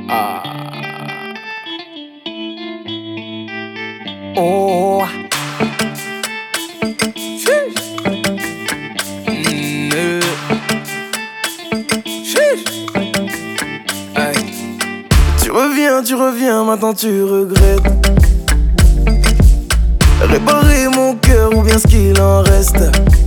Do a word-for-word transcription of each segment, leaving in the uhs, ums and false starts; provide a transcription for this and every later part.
Ah. Oh. Chiche. Ne. Chiche. Hey. Tu reviens, tu reviens, maintenant tu regrettes. Réparer mon cœur ou bien ce qu'il en reste.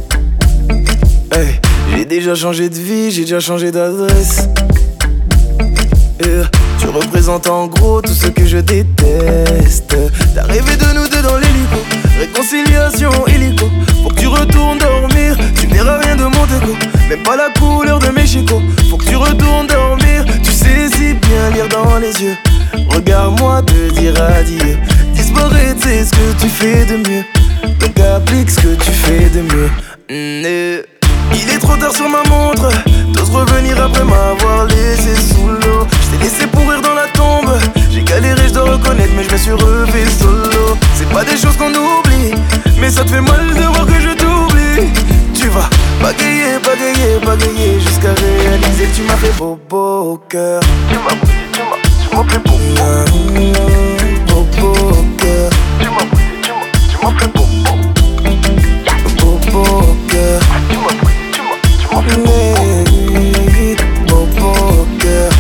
Hey. J'ai déjà changé de vie, j'ai déjà changé d'adresse. Yeah. Tu représentes en gros tout ce que je déteste. T'as rêvé de nous deux dans l'hélico, réconciliation illico. Faut que tu retournes dormir, tu verras rien de mon déco, même pas la couleur de mes chicots. Faut que tu retournes dormir, tu sais si bien lire dans les yeux. Regarde-moi te dire adieu. Disparaître c'est ce que tu fais de mieux, donc applique ce que tu fais de mieux. Mmh. Il est trop tard sur ma montre, t'oses revenir après m'avoir laissé sous l'eau. Je t'ai laissé pourrir dans la tombe, j'ai galéré, je dois reconnaître, mais je me suis refait solo. C'est pas des choses qu'on oublie, mais ça te fait mal de voir que je t'oublie. Tu vas bagayer, bagayer, bagayer, jusqu'à réaliser que tu m'as fait bobo au cœur. Tu m'as brisé, tu m'as, tu m'as fait bobo, bobo au cœur. Tu m'as brisé, tu m'as, tu m'as fait bobo, bobo au cœur. Tu m'as brisé. Hey, bobo au cœur.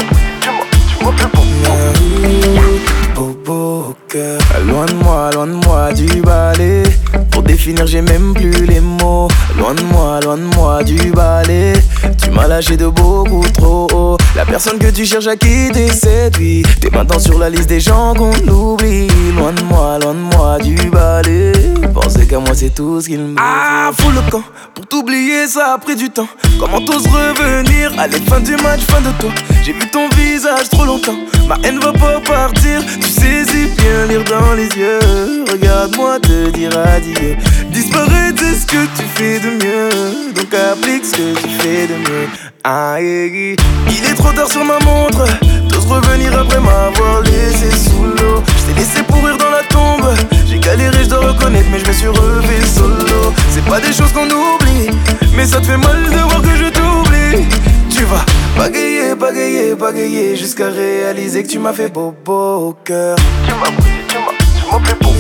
Bobo au cœur. Loin de moi, loin de moi du balai. Pour définir j'ai même plus les mots. Loin de moi, loin de moi du balai. Tu m'as lâché de beaucoup trop haut. La personne que tu cherches à quitter c'est lui. T'es maintenant sur la liste des gens qu'on oublie. Loin de moi, loin de moi du balai. Penser qu'à moi c'est tout ce qu'il me faut. Ah, fous le camp. Pour t'oublier ça a pris du temps. Comment t'oses revenir? Allez, fin du match, fin de toi. J'ai vu ton visage trop longtemps. Ma haine va pas partir. Tu sais si bien lire dans les yeux. Regarde-moi te dire adieu. Disparaître c'est ce que tu fais de mieux, donc applique ce que tu fais de mieux. Aïe. Il est trop tard sur ma montre, t'oses revenir après m'avoir laissé sous l'eau. Je t'ai laissé pourrir dans la tombe, j'ai galéré, je dois reconnaître, mais je me suis refait solo. C'est pas des choses qu'on oublie, mais ça te fait mal de voir que je t'oublie. Tu vas bagayer, bagayer, bagayer, jusqu'à réaliser que tu m'as fait bobo au cœur. Tu m'as brisé, tu m'as, tu m'as fait bobo,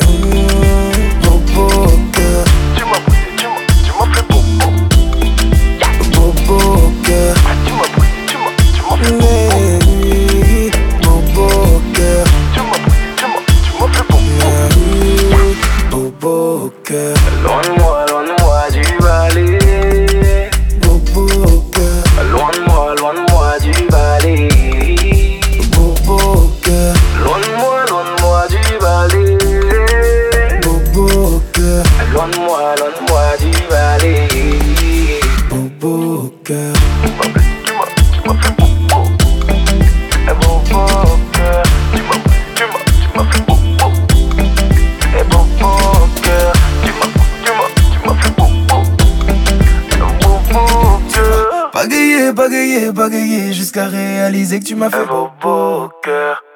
bobo au cœur. Tu m'as brisé, tu m'as, tu m'as fait bobo, bobo au cœur. Tu m'as brisé, tu m'as, tu m'as fait bobo, bobo au cœur. Tu m'as brisé, tu m'as, tu m'as fait bobo, bobo au cœur. Loin de moi, loin de moi du balai. Bobo au cœur. Loin de moi, loin de moi du balai. Bobo au cœur. Loin de moi, loin de moi du balai. Bobo au cœur. Loin de moi, loin de moi du balai. Bobo au cœur. Tu m'as brisé, tu m'as, tu m'as fait bobo. Et bobo au cœur. Tu m'as brisé, tu m'as, tu m'as fait bobo. Et bobo au cœur. Tu m'as, tu m'as, tu m'as fait bobo. Et bobo au cœur. Bagayer, bagayer, bagayer, jusqu'à réaliser que tu m'as fait bobo au cœur.